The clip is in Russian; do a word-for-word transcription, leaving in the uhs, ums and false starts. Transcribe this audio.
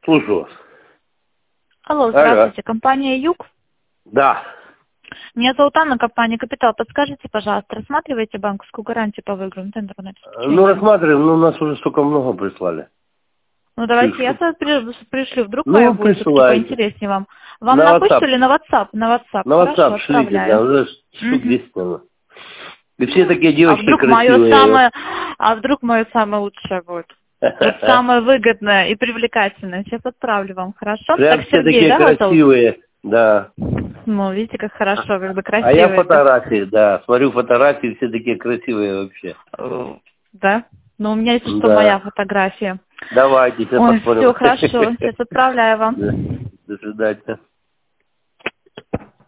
Слушаю вас. Алло, здравствуйте, компания Юг. Да. Меня зовут Анна, компания Капитал. Подскажите, пожалуйста, рассматриваете банковскую гарантию по выигранным тендерам? Ну, рассматриваем, но у нас уже столько много прислали. Ну, давайте Слышу. я сразу при- пришлю. Вдруг Ну, моя будет все-таки присылайте. поинтереснее вам. Вам На на, WhatsApp. почту или на WhatsApp? На WhatsApp. На Хорошо, WhatsApp шлите, да, отправляю. уже штук Мгм. десять, наверное. И все такие А девочки вдруг мое красивые. самое, а вдруг мое самое лучшее будет? Вот самое выгодное и привлекательное. Сейчас отправлю вам, хорошо? Прям Так, все Сергей, такие да, вас зовут? красивые, да. Ну, видите, как хорошо, когда А я красивые. фотографии, да, смотрю фотографии, все такие красивые вообще. Это- Да? Ну, у меня, если что, моя Да. фотография. Давайте, сейчас Ой, посмотрим. все хорошо. Сейчас отправляю вам. Да. До свидания.